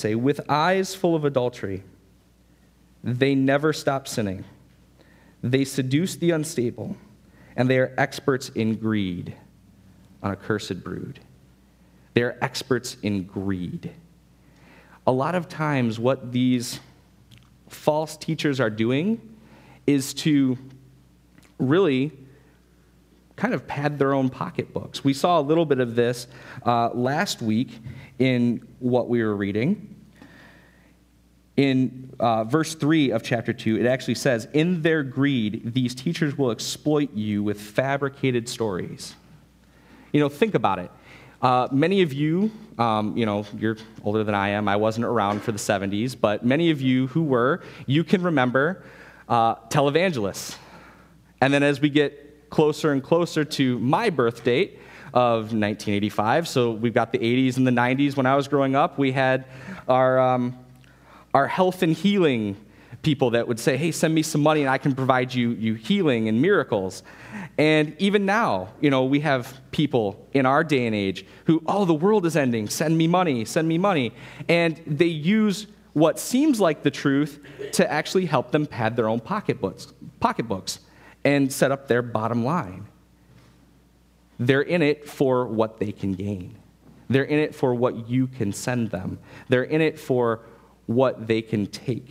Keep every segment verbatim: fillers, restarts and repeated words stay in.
say, with eyes full of adultery, they never stop sinning. They seduce the unstable, and they are experts in greed, an accursed brood. They are experts in greed. A lot of times what these false teachers are doing is to really kind of pad their own pocketbooks. We saw a little bit of this uh, last week in what we were reading. In uh, verse three of chapter two, it actually says, in their greed, these teachers will exploit you with fabricated stories. You know, think about it. Uh, many of you, um, you know, you're older than I am. I wasn't around for the seventies, but many of you who were, you can remember uh, televangelists. And then as we get closer and closer to my birth date of nineteen eighty-five, so we've got the eighties and the nineties. When I was growing up, we had our um, our health and healing people that would say, hey, send me some money and I can provide you, you healing and miracles. And even now, you know, we have people in our day and age who, oh, the world is ending, send me money, send me money. And they use what seems like the truth to actually help them pad their own pocketbooks, pocketbooks and set up their bottom line. They're in it for what they can gain. They're in it for what you can send them. They're in it for what they can take.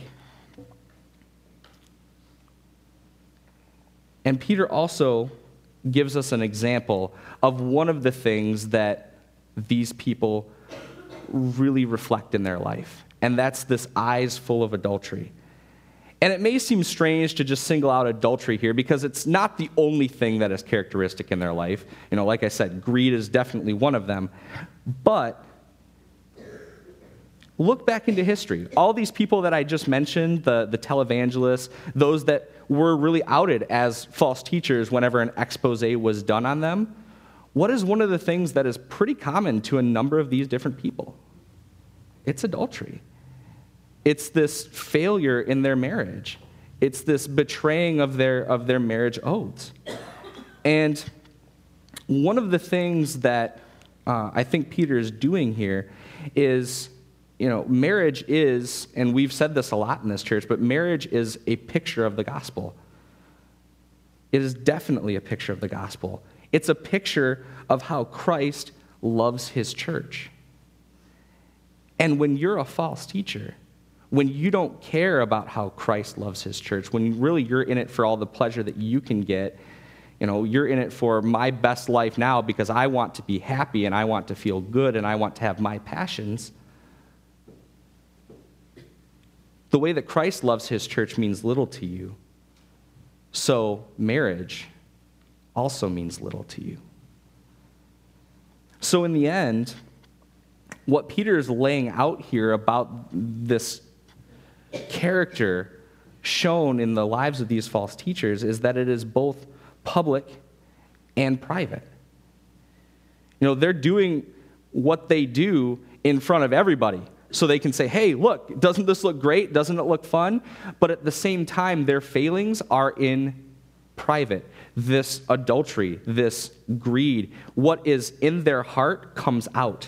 And Peter also gives us an example of one of the things that these people really reflect in their life, and that's this eyes full of adultery. And it may seem strange to just single out adultery here because it's not the only thing that is characteristic in their life. You know, like I said, greed is definitely one of them. But look back into history. All these people that I just mentioned, the, the televangelists, those that were really outed as false teachers whenever an expose was done on them, what is one of the things that is pretty common to a number of these different people? It's adultery. It's this failure in their marriage. It's this betraying of their, of their marriage oaths. And one of the things that uh, I think Peter is doing here is, you know, marriage is, and we've said this a lot in this church, but marriage is a picture of the gospel. It is definitely a picture of the gospel. It's a picture of how Christ loves his church. And when you're a false teacher, when you don't care about how Christ loves his church, when really you're in it for all the pleasure that you can get, you know, you're in it for my best life now because I want to be happy and I want to feel good and I want to have my passions. The way that Christ loves his church means little to you. So marriage also means little to you. So in the end, what Peter is laying out here about this character shown in the lives of these false teachers is that it is both public and private. You know, they're doing what they do in front of everybody. So they can say, hey, look, doesn't this look great? Doesn't it look fun? But at the same time, their failings are in private. This adultery, this greed, what is in their heart comes out.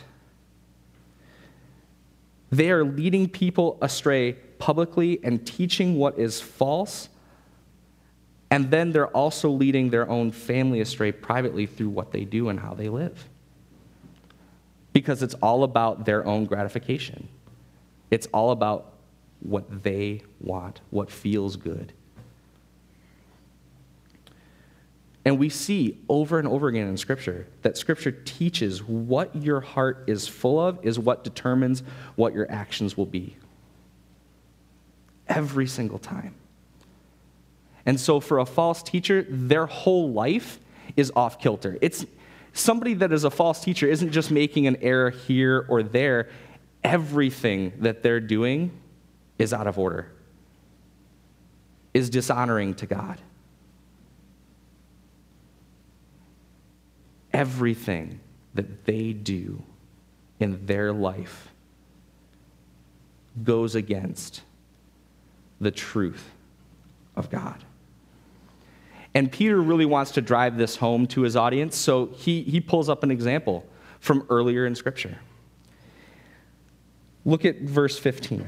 They are leading people astray publicly and teaching what is false. And then they're also leading their own family astray privately through what they do and how they live. Because it's all about their own gratification. It's all about what they want, what feels good. And we see over and over again in Scripture that Scripture teaches what your heart is full of is what determines what your actions will be. Every single time. And so for a false teacher, their whole life is off kilter. It's somebody that is a false teacher isn't just making an error here or there. Everything that they're doing is out of order, is dishonoring to God. Everything that they do in their life goes against the truth of God. And Peter really wants to drive this home to his audience, so he, he pulls up an example from earlier in Scripture. Look at verse fifteen.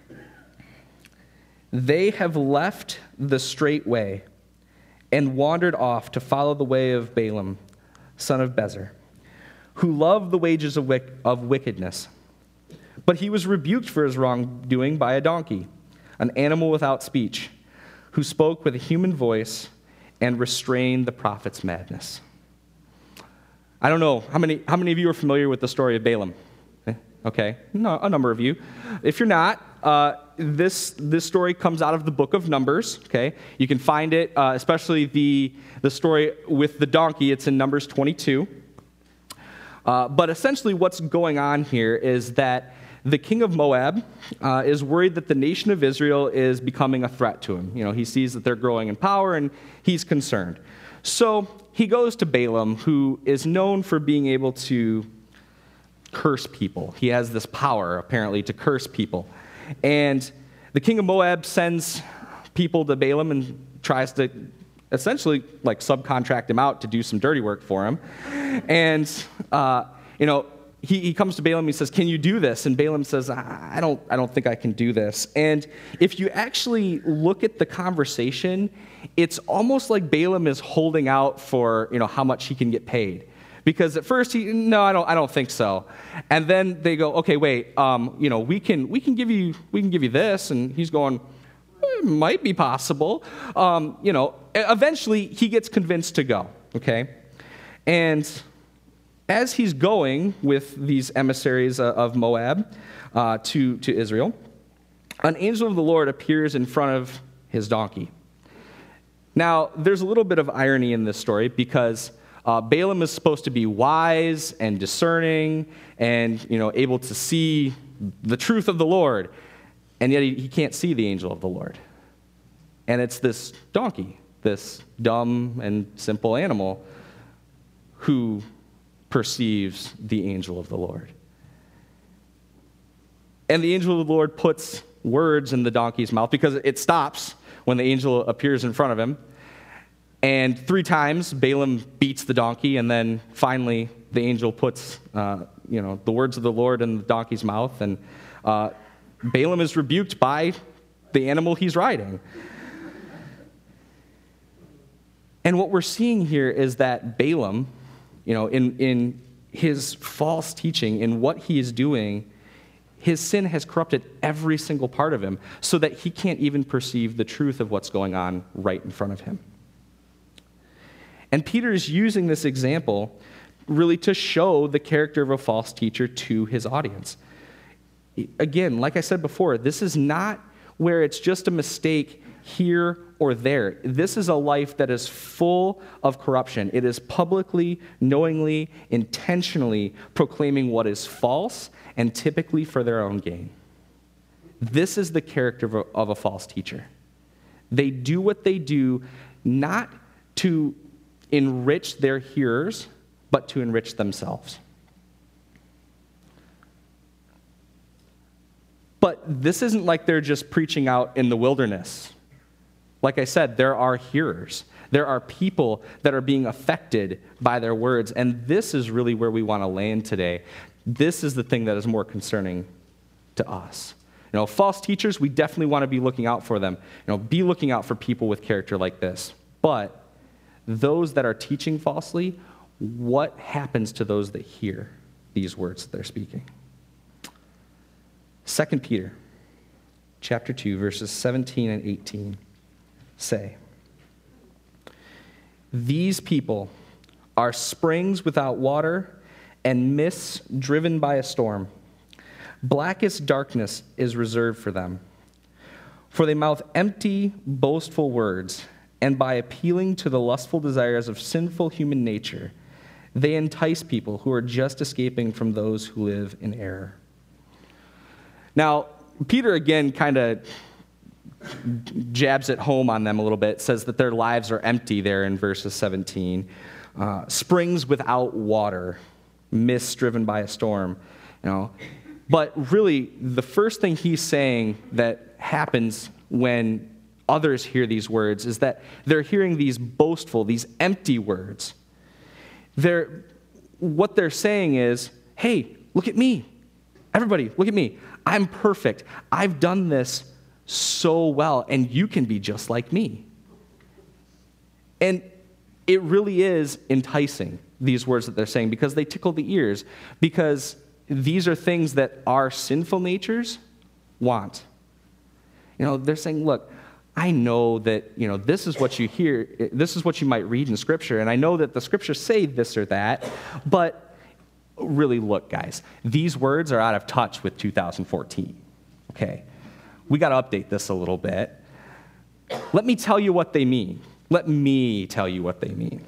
They have left the straight way and wandered off to follow the way of Balaam, son of Bezer, who loved the wages of, wick- of wickedness. But he was rebuked for his wrongdoing by a donkey, an animal without speech, who spoke with a human voice and restrained the prophet's madness. I don't know, how many, how many of you are familiar with the story of Balaam? Okay, no, a number of you. If you're not, uh, this this story comes out of the book of Numbers. Okay, you can find it, uh, especially the the story with the donkey. It's in Numbers twenty-two. Uh, but essentially, what's going on here is that the king of Moab uh, is worried that the nation of Israel is becoming a threat to him. You know, he sees that they're growing in power, and he's concerned. So he goes to Balaam, who is known for being able to curse people. He has this power, apparently, to curse people. And the king of Moab sends people to Balaam and tries to essentially like subcontract him out to do some dirty work for him. And, uh, you know, he, he comes to Balaam, he says, can you do this? And Balaam says, I don't, I don't think I can do this. And if you actually look at the conversation, it's almost like Balaam is holding out for, you know, how much he can get paid. Because at first he, no, I don't, I don't think so. And then they go, okay, wait, um, you know, we can, we can give you, we can give you this. And he's going, it might be possible. Um, you know, eventually he gets convinced to go. Okay, and as he's going with these emissaries of Moab uh, to to Israel, an angel of the Lord appears in front of his donkey. Now, there's a little bit of irony in this story because Uh, Balaam is supposed to be wise and discerning and, you know, able to see the truth of the Lord, and yet he, he can't see the angel of the Lord. And it's this donkey, this dumb and simple animal, who perceives the angel of the Lord. And the angel of the Lord puts words in the donkey's mouth because it stops when the angel appears in front of him. And three times, Balaam beats the donkey, and then finally the angel puts, uh, you know, the words of the Lord in the donkey's mouth, and uh, Balaam is rebuked by the animal he's riding. And what we're seeing here is that Balaam, you know, in, in his false teaching, in what he is doing, his sin has corrupted every single part of him so that he can't even perceive the truth of what's going on right in front of him. And Peter is using this example really to show the character of a false teacher to his audience. Again, like I said before, this is not where it's just a mistake here or there. This is a life that is full of corruption. It is publicly, knowingly, intentionally proclaiming what is false and typically for their own gain. This is the character of a, of a false teacher. They do what they do not to enrich their hearers, but to enrich themselves. But this isn't like they're just preaching out in the wilderness. Like I said, there are hearers. There are people that are being affected by their words, and this is really where we want to land today. This is the thing that is more concerning to us. You know, false teachers, we definitely want to be looking out for them. You know, be looking out for people with character like this. But those that are teaching falsely, what happens to those that hear these words that they're speaking? Second Peter chapter two, verses seventeen and eighteen say, "These people are springs without water and mists driven by a storm. Blackest darkness is reserved for them. For they mouth empty, boastful words, and by appealing to the lustful desires of sinful human nature, they entice people who are just escaping from those who live in error." Now, Peter again kind of jabs it home on them a little bit, says that their lives are empty there in verses seventeen. Uh, springs without water, mists driven by a storm, you know. But really, the first thing he's saying that happens when others hear these words is that they're hearing these boastful, these empty words. They're, what they're saying is, hey, look at me. Everybody, look at me. I'm perfect. I've done this so well, and you can be just like me. And it really is enticing, these words that they're saying, because they tickle the ears, because these are things that our sinful natures want. You know, they're saying, look, I know that, you know, this is what you hear, this is what you might read in Scripture, and I know that the Scriptures say this or that, but really, look, guys, these words are out of touch with two thousand fourteen, okay? We got to update this a little bit. Let me tell you what they mean. Let me tell you what they mean.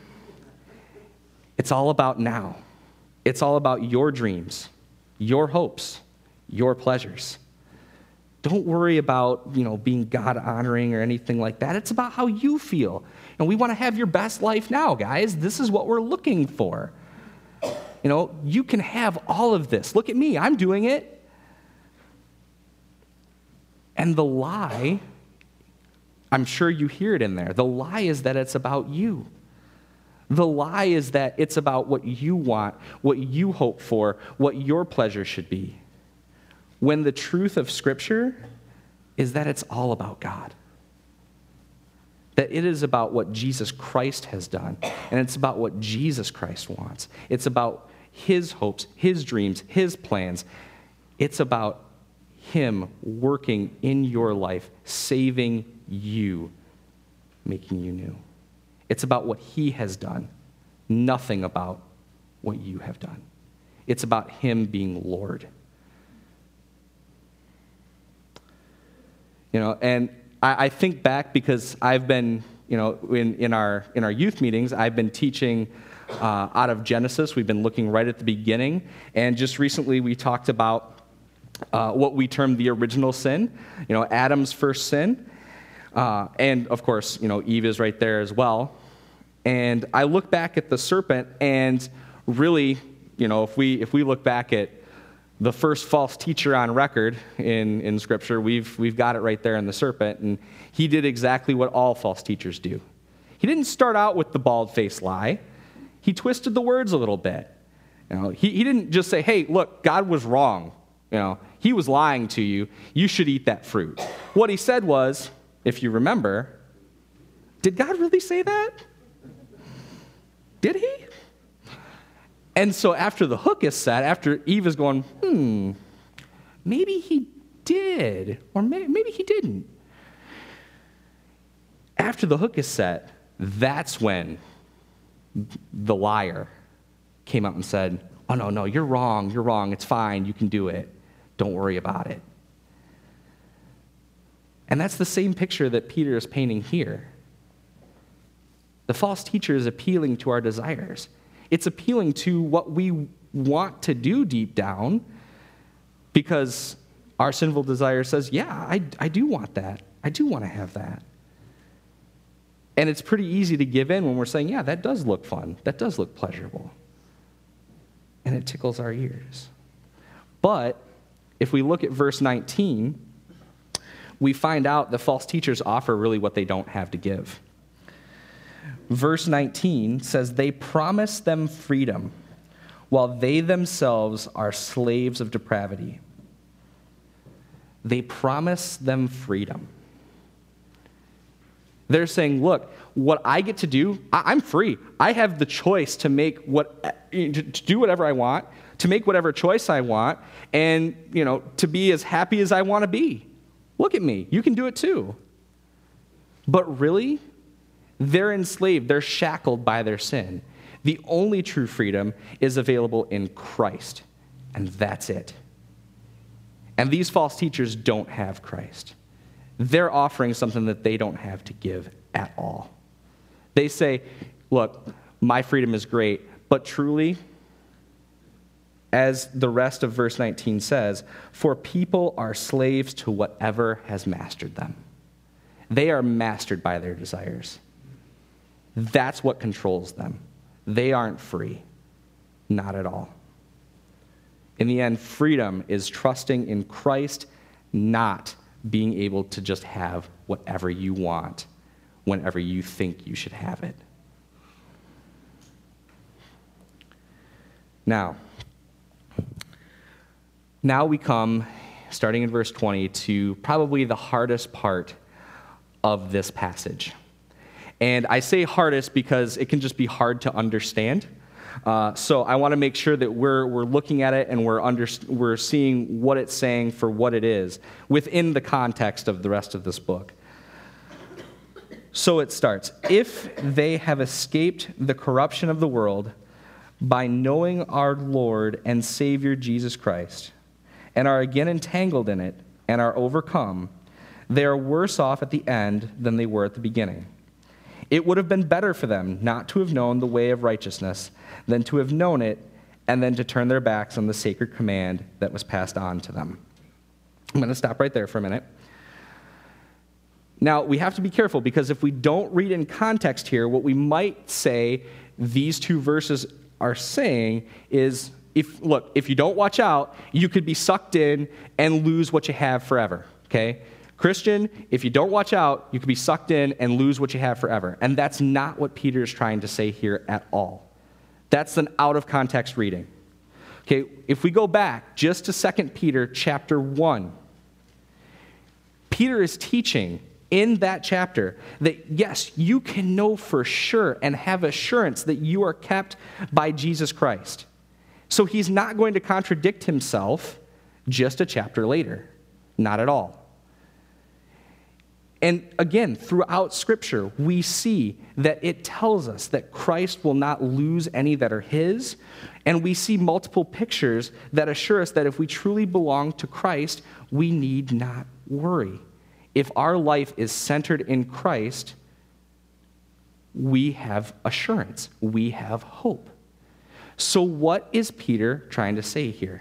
It's all about now. It's all about your dreams, your hopes, your pleasures. Don't worry about, you know, being God-honoring or anything like that. It's about how you feel. And we want to have your best life now, guys. This is what we're looking for. You know, you can have all of this. Look at me. I'm doing it. And the lie, I'm sure you hear it in there. The lie is that it's about you. The lie is that it's about what you want, what you hope for, what your pleasure should be. When the truth of Scripture is that it's all about God. That it is about what Jesus Christ has done, and it's about what Jesus Christ wants. It's about his hopes, his dreams, his plans. It's about him working in your life, saving you, making you new. It's about what he has done, nothing about what you have done. It's about him being Lord. You know, and I, I think back because I've been, you know, in, in our in our youth meetings, I've been teaching uh, out of Genesis. We've been looking right at the beginning, and just recently we talked about uh, what we termed the original sin. You know, Adam's first sin, uh, and of course, you know, Eve is right there as well. And I look back at the serpent, and really, you know, if we if we look back at the first false teacher on record in, in Scripture, we've, we've got it right there in the serpent, and he did exactly what all false teachers do. He didn't start out with the bald-faced lie. He twisted the words a little bit. You know, he, he didn't just say, hey, look, God was wrong. You know, he was lying to you. You should eat that fruit. What he said was, if you remember, did God really say that? Did he? And so after the hook is set, after Eve is going, hmm, maybe he did, or may, maybe he didn't. After the hook is set, that's when the liar came out and said, oh, no, no, you're wrong, you're wrong, it's fine, you can do it. Don't worry about it. And that's the same picture that Peter is painting here. The false teacher is appealing to our desires. It's appealing to what we want to do deep down because our sinful desire says, yeah, I, I do want that. I do want to have that. And it's pretty easy to give in when we're saying, yeah, that does look fun. That does look pleasurable. And it tickles our ears. But if we look at verse nineteen, we find out the false teachers offer really what they don't have to give. Verse nineteen says, they promise them freedom while they themselves are slaves of depravity. They promise them freedom. They're saying, look, what I get to do, I, I'm free. I have the choice to make what, to do whatever I want, to make whatever choice I want, and, you know, to be as happy as I want to be. Look at me. You can do it too. But really, they're enslaved. They're shackled by their sin. The only true freedom is available in Christ, and that's it. And these false teachers don't have Christ. They're offering something that they don't have to give at all. They say, look, my freedom is great, but truly, as the rest of verse nineteen says, for people are slaves to whatever has mastered them. They are mastered by their desires. That's what controls them. They aren't free. Not at all. In the end, freedom is trusting in Christ, not being able to just have whatever you want whenever you think you should have it. Now, now we come starting in verse twenty, to probably the hardest part of this passage. And I say hardest because it can just be hard to understand. Uh, so I want to make sure that we're we're looking at it and we're under, we're seeing what it's saying for what it is within the context of the rest of this book. So it starts, if they have escaped the corruption of the world by knowing our Lord and Savior Jesus Christ, and are again entangled in it and are overcome, they are worse off at the end than they were at the beginning. It would have been better for them not to have known the way of righteousness than to have known it and then to turn their backs on the sacred command that was passed on to them. I'm going to stop right there for a minute. Now, we have to be careful because if we don't read in context here, what we might say these two verses are saying is, if look, if you don't watch out, you could be sucked in and lose what you have forever, okay? Christian, if you don't watch out, you could be sucked in and lose what you have forever. And that's not what Peter is trying to say here at all. That's an out-of-context reading. Okay, if we go back just to Second Peter chapter one, Peter is teaching in that chapter that, yes, you can know for sure and have assurance that you are kept by Jesus Christ. So he's not going to contradict himself just a chapter later. Not at all. And again, throughout Scripture, we see that it tells us that Christ will not lose any that are his, and we see multiple pictures that assure us that if we truly belong to Christ, we need not worry. If our life is centered in Christ, we have assurance. We have hope. So what is Peter trying to say here?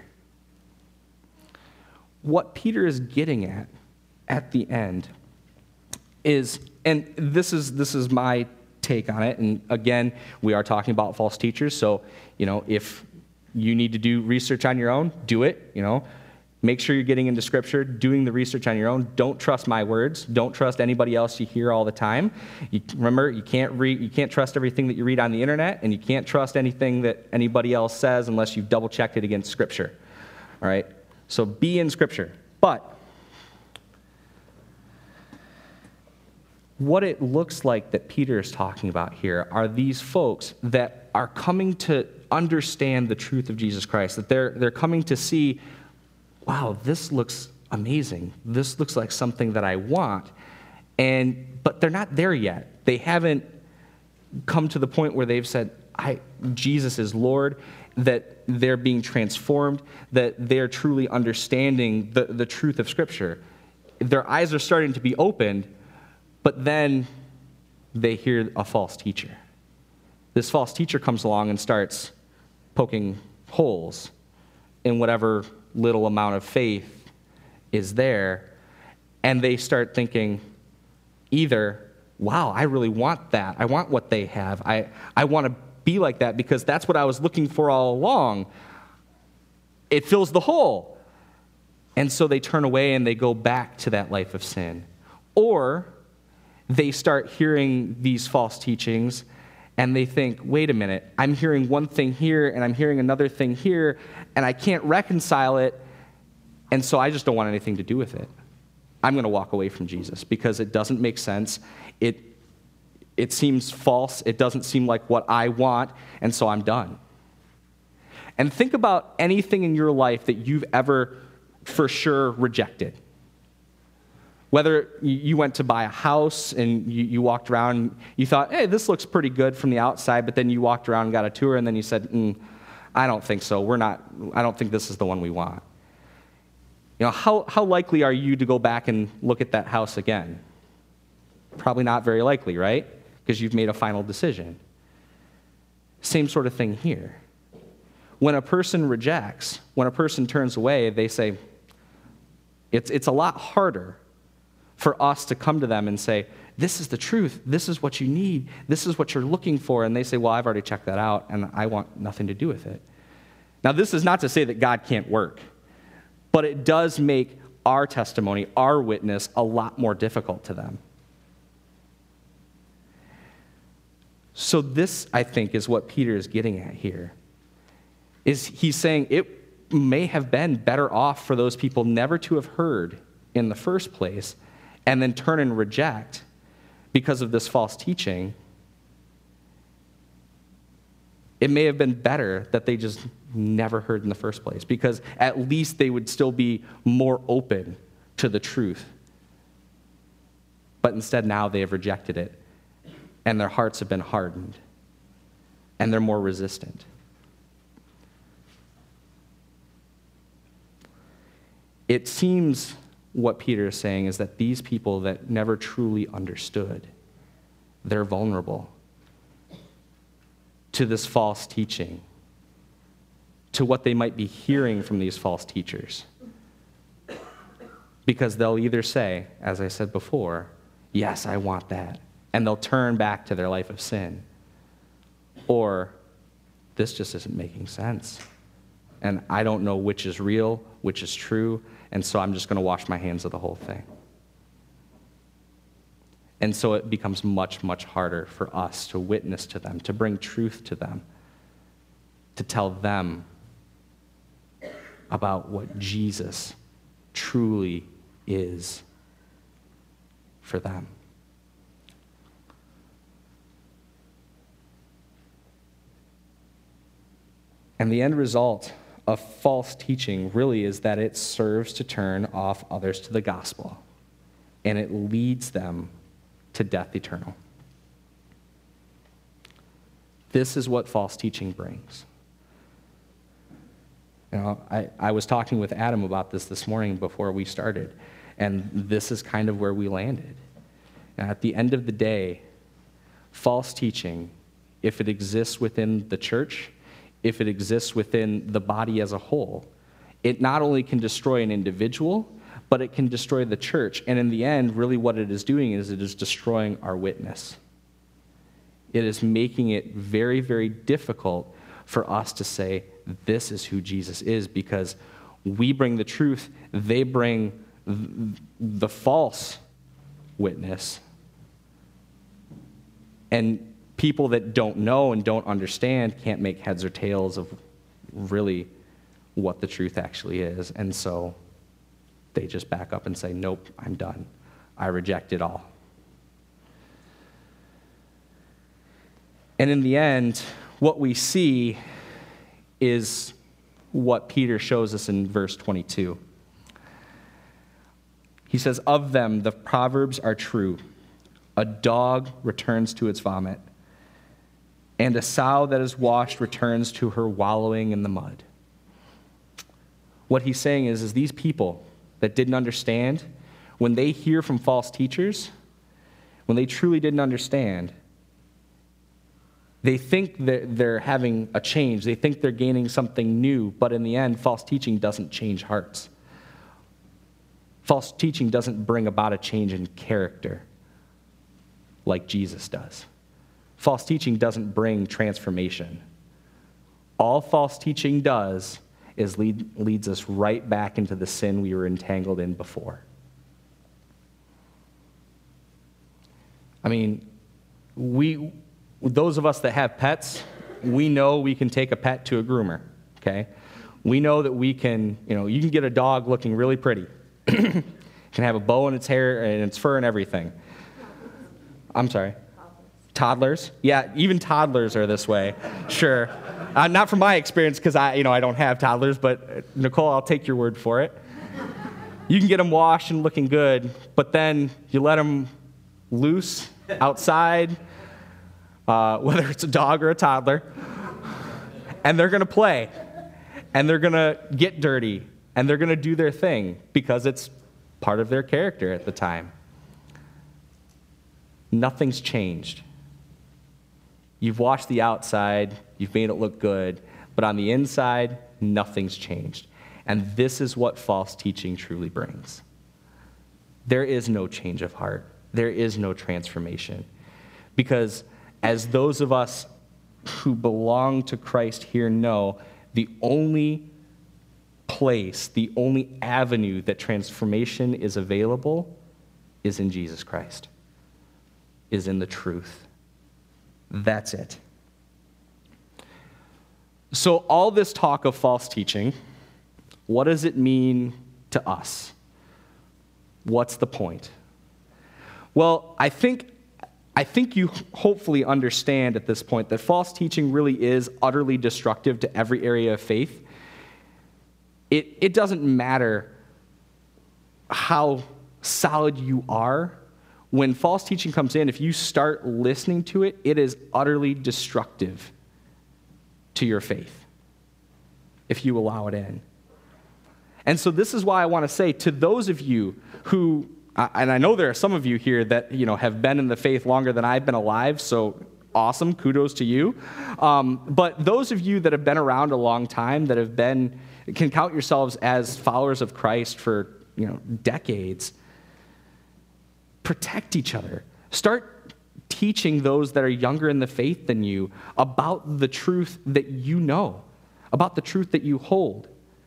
What Peter is getting at at the end is, and this is this is my take on it, and again, we are talking about false teachers, so, you know, if you need to do research on your own, do it, you know. Make sure you're getting into Scripture, doing the research on your own. Don't trust my words. Don't trust anybody else you hear all the time. You, remember, you can't read, you can't trust everything that you read on the internet, and you can't trust anything that anybody else says unless you've double-checked it against Scripture. All right? So be in Scripture. But what it looks like that Peter is talking about here are these folks that are coming to understand the truth of Jesus Christ, that they're they're coming to see, wow, this looks amazing. This looks like something that I want. And but they're not there yet. They haven't come to the point where they've said, I Jesus is Lord, that they're being transformed, that they're truly understanding the, the truth of Scripture. Their eyes are starting to be opened, but then they hear a false teacher. This false teacher comes along and starts poking holes in whatever little amount of faith is there, and they start thinking either, wow, I really want that. I want what they have. I, I want to be like that because that's what I was looking for all along. It fills the hole. And so they turn away and they go back to that life of sin. Or they start hearing these false teachings and they think, wait a minute, I'm hearing one thing here and I'm hearing another thing here and I can't reconcile it, and so I just don't want anything to do with it. I'm going to walk away from Jesus because it doesn't make sense. It, it seems false. It doesn't seem like what I want, and so I'm done. And think about anything in your life that you've ever for sure rejected. Whether you went to buy a house and you, you walked around, and you thought, hey, this looks pretty good from the outside, but then you walked around and got a tour, and then you said, mm, I don't think so. We're not, I don't think this is the one we want. You know, how, how likely are you to go back and look at that house again? Probably not very likely, right? Because you've made a final decision. Same sort of thing here. When a person rejects, when a person turns away, they say, it's, it's a lot harder for us to come to them and say, this is the truth, this is what you need, this is what you're looking for, and they say, well, I've already checked that out, and I want nothing to do with it. Now, this is not to say that God can't work, but it does make our testimony, our witness, a lot more difficult to them. So this, I think, is what Peter is getting at here. Is he's saying, it, may have been better off for those people never to have heard in the first place and then turn and reject because of this false teaching. It may have been better that they just never heard in the first place, because at least they would still be more open to the truth. But instead now they have rejected it, and their hearts have been hardened, and they're more resistant. It seems what Peter is saying is that these people that never truly understood, they're vulnerable to this false teaching, to what they might be hearing from these false teachers. Because they'll either say, as I said before, yes, I want that, and they'll turn back to their life of sin. Or, this just isn't making sense, and I don't know which is real, which is true, and so I'm just going to wash my hands of the whole thing. And so it becomes much, much harder for us to witness to them, to bring truth to them, to tell them about what Jesus truly is for them. And the end result of false teaching really is that it serves to turn off others to the gospel, and it leads them to death eternal. This is what false teaching brings. You know, I, I was talking with Adam about this this morning before we started, and this is kind of where we landed. And at the end of the day, false teaching, if it exists within the church, if it exists within the body as a whole, it not only can destroy an individual, but it can destroy the church. And in the end, really what it is doing is it is destroying our witness. It is making it very, very difficult for us to say, this is who Jesus is, because we bring the truth, they bring the false witness. And people that don't know and don't understand can't make heads or tails of really what the truth actually is. And so they just back up and say, nope, I'm done. I reject it all. And in the end, what we see is what Peter shows us in verse twenty-two. He says, of them the proverbs are true. A dog returns to its vomit, and a sow that is washed returns to her wallowing in the mud. What he's saying is, is these people that didn't understand, when they hear from false teachers, when they truly didn't understand, they think that they're having a change. They think they're gaining something new, but in the end, false teaching doesn't change hearts. False teaching doesn't bring about a change in character like Jesus does. False teaching doesn't bring transformation. All false teaching does is lead, leads us right back into the sin we were entangled in before. I mean, we, those of us that have pets, we know we can take a pet to a groomer, okay? We know that we can, you know, you can get a dog looking really pretty. Can have a bow in its hair and its fur and everything. I'm sorry. Toddlers. Yeah, even toddlers are this way. Sure. Uh, not from my experience, because I, you know, I don't have toddlers, but Nicole, I'll take your word for it. You can get them washed and looking good, but then you let them loose outside, uh, whether it's a dog or a toddler, and they're going to play, and they're going to get dirty, and they're going to do their thing because it's part of their character at the time. Nothing's changed. You've washed the outside, you've made it look good, but on the inside, nothing's changed. And this is what false teaching truly brings. There is no change of heart. There is no transformation. Because as those of us who belong to Christ here know, the only place, the only avenue that transformation is available is in Jesus Christ, is in the truth. That's it. So all this talk of false teaching What does it mean to us? What's the point? Well, I think I think you hopefully understand at this point that false teaching really is utterly destructive to every area of faith. It, it doesn't matter how solid you are. When false teaching comes in, if you start listening to it, it is utterly destructive to your faith if you allow it in. And so this is why I want to say to those of you who, and I know there are some of you here that, you know, have been in the faith longer than I've been alive, so awesome, kudos to you. Um, but those of you that have been around a long time, that have been, can count yourselves as followers of Christ for, you know, decades, protect each other. Start teaching those that are younger in the faith than you about the truth that you know, about the truth that you hold.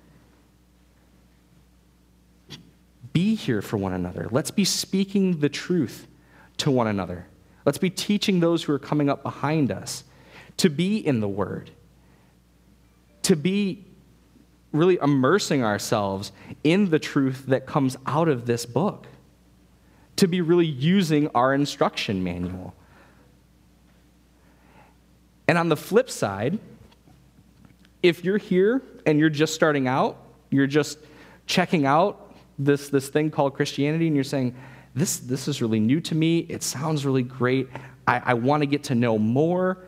Be here for one another. Let's be speaking the truth to one another. Let's be teaching those who are coming up behind us to be in the Word, to be really immersing ourselves in the truth that comes out of this book, to be really using our instruction manual. And on the flip side, if you're here and you're just starting out, you're just checking out this, this thing called Christianity, and you're saying, this, this is really new to me, it sounds really great, I, I want to get to know more.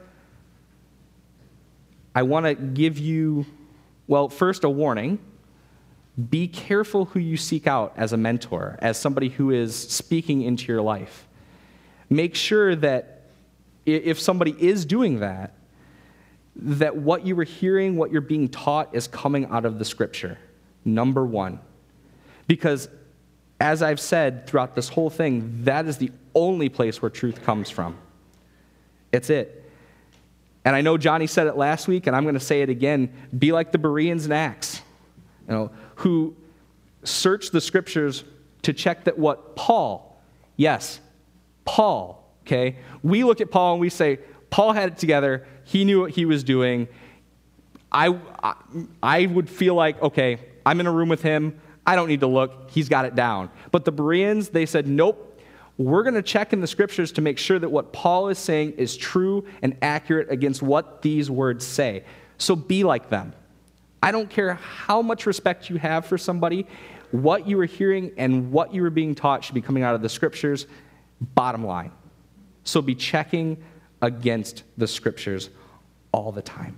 I want to give you, well, first a warning. Be careful who you seek out as a mentor, as somebody who is speaking into your life. Make sure that if somebody is doing that, that what you are hearing, what you're being taught is coming out of the Scripture, number one. Because as I've said throughout this whole thing, that is the only place where truth comes from. It's it. And I know Johnny said it last week, and I'm going to say it again. Be like the Bereans in Acts, you know, who searched the Scriptures to check that what Paul, yes, Paul, okay? We look at Paul and we say, Paul had it together. He knew what he was doing. I, I, I would feel like, okay, I'm in a room with him. I don't need to look. He's got it down. But the Bereans, they said, nope, we're going to check in the Scriptures to make sure that what Paul is saying is true and accurate against what these words say. So be like them. I don't care how much respect you have for somebody. What you are hearing and what you are being taught should be coming out of the Scriptures, bottom line. So be checking against the Scriptures all the time.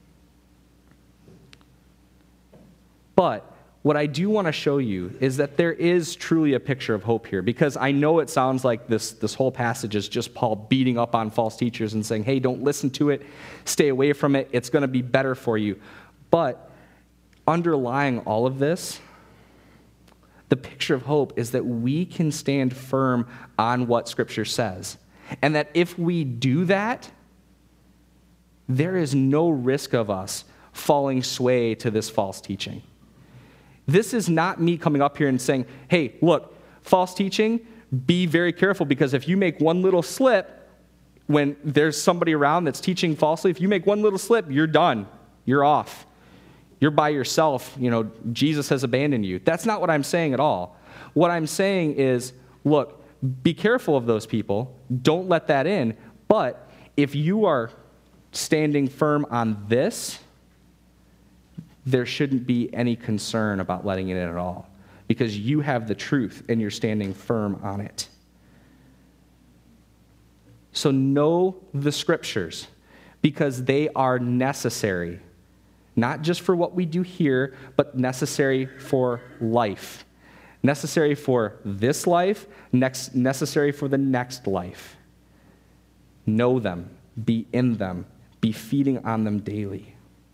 But what I do want to show you is that there is truly a picture of hope here, because I know it sounds like this, this whole passage is just Paul beating up on false teachers and saying, hey, don't listen to it, stay away from it, it's going to be better for you. But underlying all of this, the picture of hope is that we can stand firm on what Scripture says. And that if we do that, there is no risk of us falling sway to this false teaching. This is not me coming up here and saying, hey, look, false teaching, be very careful, because if you make one little slip, when there's somebody around that's teaching falsely, if you make one little slip, you're done. You're off. You're by yourself. You know, Jesus has abandoned you. That's not what I'm saying at all. What I'm saying is, look, be careful of those people. Don't let that in. But if you are standing firm on this, there shouldn't be any concern about letting it in at all, because you have the truth and you're standing firm on it. So know the Scriptures, because they are necessary, not just for what we do here, but necessary for life. Necessary for this life, next, necessary for the next life. Know them, be in them, be feeding on them daily.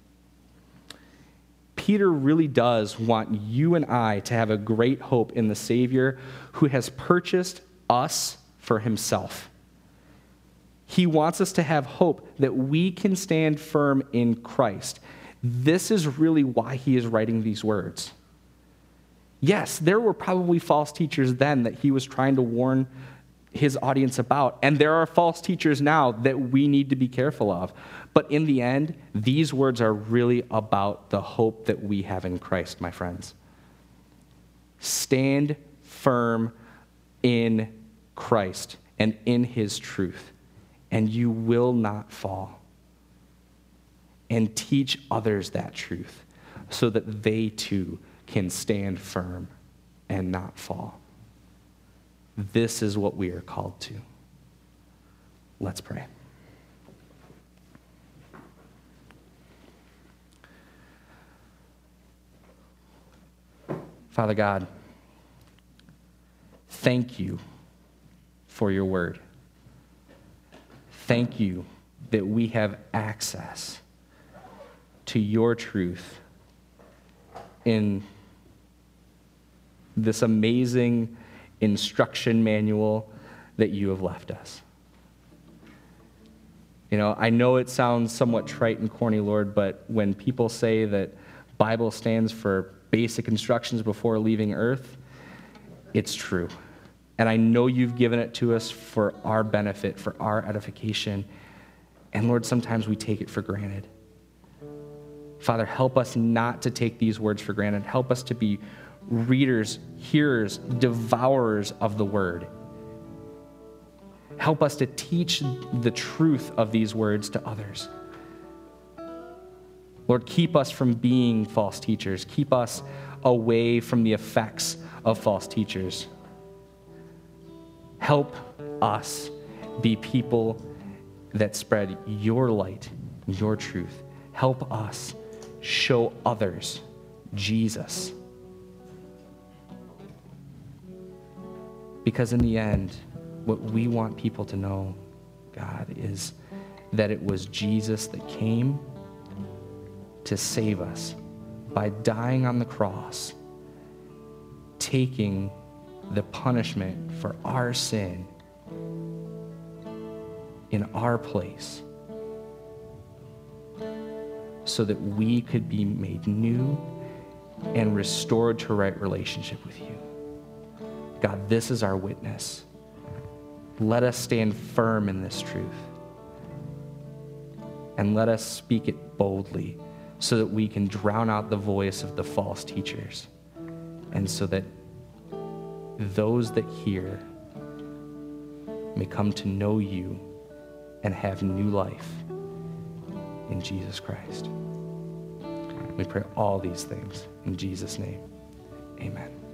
Peter really does want you and I to have a great hope in the Savior who has purchased us for himself. He wants us to have hope that we can stand firm in Christ. This is really why he is writing these words. Yes, there were probably false teachers then that he was trying to warn his audience about. And there are false teachers now that we need to be careful of. But in the end, these words are really about the hope that we have in Christ, my friends. Stand firm in Christ and in his truth, and you will not fall. And teach others that truth so that they too can stand firm and not fall. This is what we are called to. Let's pray. Father God, thank you for your word. Thank you that we have access to your truth in this amazing instruction manual that you have left us. You know, I know it sounds somewhat trite and corny, Lord, but when people say that Bible stands for basic instructions before leaving earth, it's true. And I know you've given it to us for our benefit, for our edification. And Lord, sometimes we take it for granted. Father, help us not to take these words for granted. Help us to be readers, hearers, devourers of the word. Help us to teach the truth of these words to others. Lord, keep us from being false teachers. Keep us away from the effects of false teachers. Help us be people that spread your light, your truth. Help us show others Jesus. Because in the end, what we want people to know, God, is that it was Jesus that came to save us by dying on the cross, taking the punishment for our sin in our place so that we could be made new and restored to a right relationship with you. God, this is our witness. Let us stand firm in this truth. And let us speak it boldly so that we can drown out the voice of the false teachers. And so that those that hear may come to know you and have new life in Jesus Christ. We pray all these things in Jesus' name. Amen.